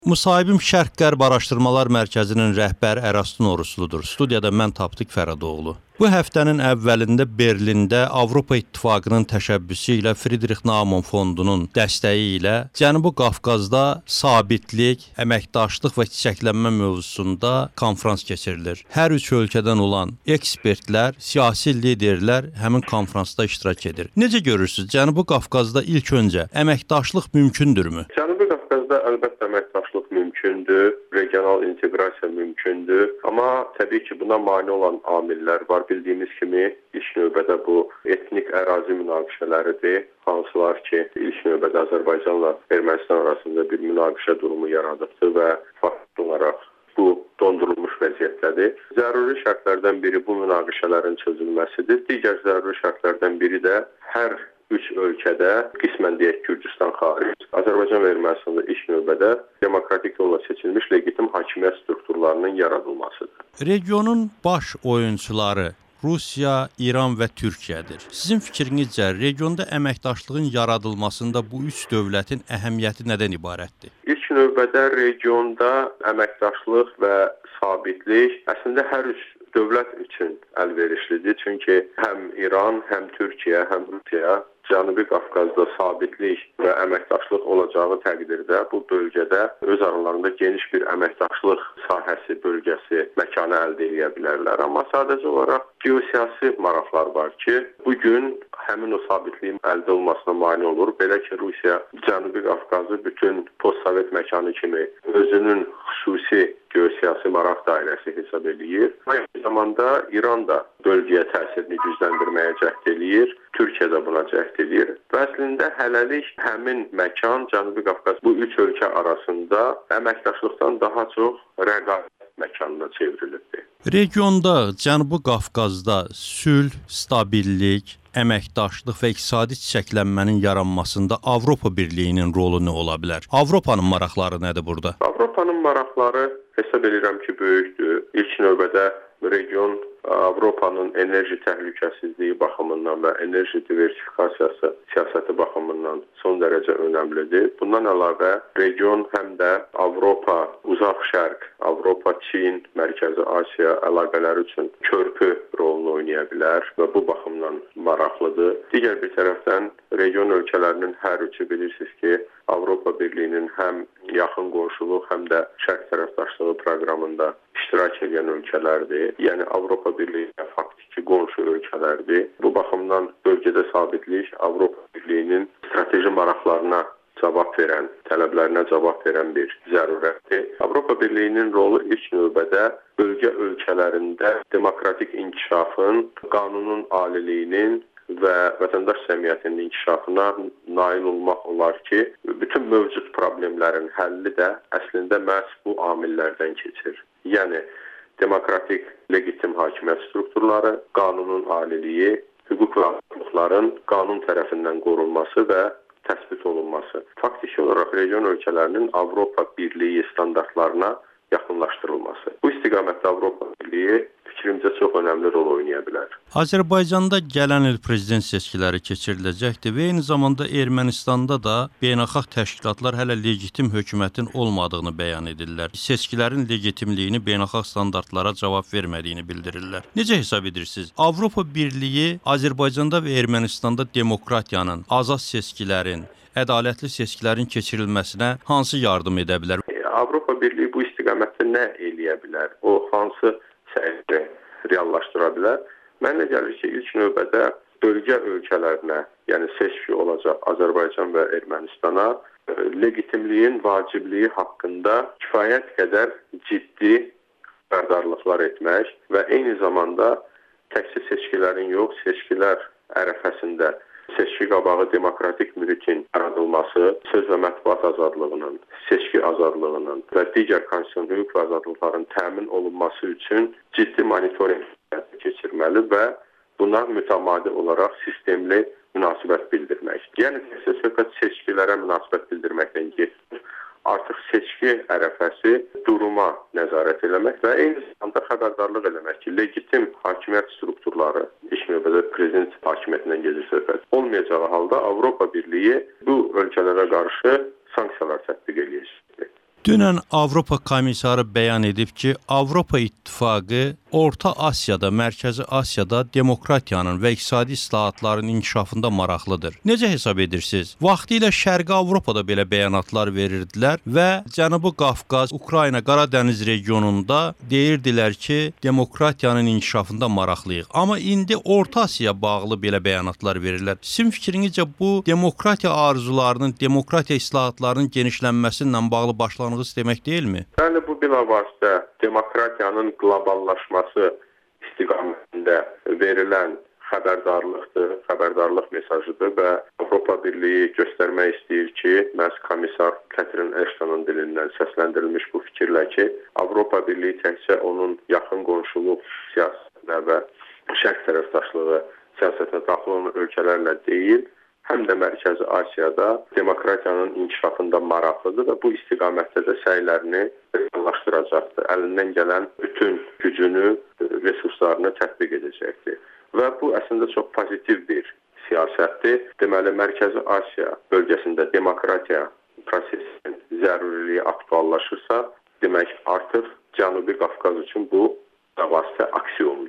Müsahibim Şərq-Qərb Araşdırmalar Mərkəzinin rəhbəri Ərastin Orucludur. Studiyada mən Tapdıq Fərədoğlu. Bu həftənin əvvəlində Berlində Avropa İttifaqının təşəbbüsü ilə Friedrich Naumann Fondunun dəstəyi ilə Cənubi Qafqazda sabitlik, əməkdaşlıq və çiçəklənmə mövzusunda konfrans keçirilir. Hər üç ölkədən olan ekspertlər, siyasi liderlər həmin konfransda iştirak edir. Necə görürsünüz? Cənubi Qafqazda ilk öncə əməkdaşlıq mümkündürmü? Cənubi Qafqazda əlbəttə əməkdaşlıq mümkündür, regional inteqrasiya mümkündür, amma təbii ki, buna mane olan amillər var. Bildiyimiz kimi ilk növbədə bu etnik ərazi münaqişələridir, hansılar ki, ilk növbədə Azərbaycanla Ermənistan arasında bir münaqişə durumu yaradıbdır və fakt olaraq bu dondurulmuş vəziyyətdədir. Zəruri şərtlərdən biri bu münaqişələrin çözülməsidir. Digər zəruri şərtlərdən biri də hər üç ölkədə, qismən deyək Gürcüstan xaric, Azərbaycan və Ermənistanda ilk növbədə demokratik yolla seçilmiş legitim hakimiyyət strukturlarının yaradılmasıdır. Regionun baş oyunçuları Rusiya, İran və Türkiyədir. Sizin fikrinizcə regionda əməkdaşlığın yaradılmasında bu üç dövlətin əhəmiyyəti nədən ibarətdir? İlk növbədə regionda əməkdaşlıq və sabitlik əslində hər üç dövlət üçün əlverişlidir. Çünki həm İran, həm Türkiyə, həm Rusiya Cənubi Qafqazda sabitlik və əməkdaşlıq olacağı təqdirdə bu bölgədə öz aralarında geniş bir əməkdaşlıq sahəsi, bölgəsi, məkanı əldə edə bilərlər. Amma sadəcə olaraq geosiyasi maraqlar var ki, bugün həmin o sabitliyin əldə olmasına mane olur. Belə ki, Rusiya Cənubi Qafqazı bütün postsovet məkanı kimi özünün xüsusi geosiyasi maraq dairəsi hesab edir. Aynı zamanda İran da bölgəyə təsirini gücləndirməyə cəhd edir. Türkiyə də buna cəhd edir. Və əslində hələlik həmin məkan Cənubi Qafqaz bu üç ölkə arasında əməkdaşlıqdan daha çox rəqabət məkanına çevrilibdir. Regionda Cənubi Qafqazda sülh, stabillik, əməkdaşlıq və iqtisadi çiçəklənmənin yaranmasında Avropa Birliyinin rolu nə ola bilər? Avropanın maraqları nədir burada? Avropanın maraqları hesab edirəm ki, böyükdür. İlk növbədə region Avropanın enerji təhlükəsizliyi baxımından və enerji diversifikasiyası siyasəti baxımından son dərəcə önəmlidir. Bundan əlavə region həm də Avropa, Uzaq Şərq, Avropa, Çin, Mərkəzi Asiya əlaqələri üçün körpü rolunu oynaya bilər və bu baxımdan maraqlıdır. Digər bir tərəfdən region ölkələrinin hər üçü bilirsiniz ki, Avropa Birliyinin həm yaxın qonşuluq, həm də şərq tərəfdaşlığı proqramında iştirak edən ölkələrdir. Yəni Avropa Birliyi faktiki qonşu ölkələrdir. Bu baxımdan bölgədə sabitlik Avropa Birliyinin strateji maraqlarına cavab verən, tələblərinə cavab verən bir zərurətdir. Avropa Birliyinin rolu ilk növbədə bölgə ölkələrində demokratik inkişafın, qanunun aliliyinin və vətəndaş cəmiyyətinin inkişafına nail olmaq olar ki, bütün mövcud problemlərin həlli də əslində məhz bu amillərdən keçir. Yəni, demokratik, legitim hakimiyyət strukturları, qanunun aliliyi, hüquq və azadlıqların qanun tərəfindən qorunması və təsbit olunması. Faktiki olaraq region ölkələrinin Avropa Birliyi standartlarına yaxınlaşdırılması. Bu istiqamətdə Avropa Birliyi fikrimcə çox önəmli rol oynaya bilər. Azərbaycanda gələn il prezident seçkiləri keçiriləcəkdir və eyni zamanda Ermənistanda da beynəlxalq təşkilatlar hələ legitim hökumətin olmadığını bəyan edirlər. Seçkilərin legitimliyini beynəlxalq standartlara cavab vermədiyini bildirirlər. Necə hesab edirsiniz? Avropa Birliyi Azərbaycanda və Ermənistanda demokratiyanın, azad seçkilərin, ədalətli seçkilərin keçirilməsinə hansı yardım edə bilər? Avropa Birliyi bu istiqamətdə nə eləyə bilər? O hansı səyləri reallaşdıra bilər? Mənə gəlir ki, ilk növbədə bölgə ölkələrinə, yəni seçki olacaq Azərbaycan və Ermənistana legitimliyin vacibliyi haqqında kifayət qədər ciddi xəbərdarlıqlar etmək və eyni zamanda təkcə seçkilərin yox, seçkilər ərəfəsində seçki qabağı demokratik mühitin yaradılması, söz və mətbuat azadlığının, seçki azadlığının və digər konstitusiyon hüquq və azadlıqların təmin olunması üçün ciddi monitorinq keçirməli və buna mütəmadi olaraq sistemli münasibət bildirmək. Yəni, söhbət seçkilərə münasibət bildirməkdən getmir. Artıq seçki ərəfəsi duruma nəzarət eləmək və eyni zamanda xəbərdarlıq eləmək ki, legitim hakimiyyət strukturları, ilk növbədə prezident hakimiyyətindən gedir söhbət, olmayacağı halda Avropa Birliyi bu ölkələrə qarşı sanksiyalar tətbiq eləyəcəkdir. Dünən Avropa komissarı bəyan edib ki, Avropa İttifaqı Orta Asiyada, Mərkəzi Asiyada demokratiyanın və iqtisadi islahatların inkişafında maraqlıdır. Necə hesab edirsiniz? Vaxtilə Şərqi Avropada belə bəyanatlar verirdilər və Cənubi Qafqaz, Ukrayna, Qaradəniz regionunda deyirdilər ki, demokratiyanın inkişafında maraqlıyıq. Amma indi Orta Asiyaya bağlı belə bəyanatlar verirlər. Sizin fikrinizcə bu demokratiya arzularının, demokratiya islahatlarının genişlənməsindən bağlı başlanğıc demək deyilmi? Bəli, bu bilavasitə demokratiyanın qloballaşması istiqamətində verilən xəbərdarlıqdır, xəbərdarlıq mesajıdır və Avropa Birliyi göstərmək istəyir ki, məhz komissar Catherine Ashtonun dilindən səsləndirilmiş bu fikirlə ki, Avropa Birliyi təkcə onun yaxın qonşuluq siyasətinə və şərq tərəfdaşlığı siyasətinə daxil olan ölkələrlə deyil, həm də Mərkəzi Asiyada demokratiyanın inkişafında maraqlıdır və bu istiqamətdə də səylərini reallaşdıracaqdır. Əlindən gələn bütün gücünü, resurslarını tətbiq edəcəkdir. Və bu əslində çox pozitiv bir siyasətdir. Deməli, Mərkəzi Asiya bölgəsində demokratiya prosesinin zəruriliyi aktuallaşırsa, demək artıq Cənubi Qafqaz üçün bu vasitə aksiyondur.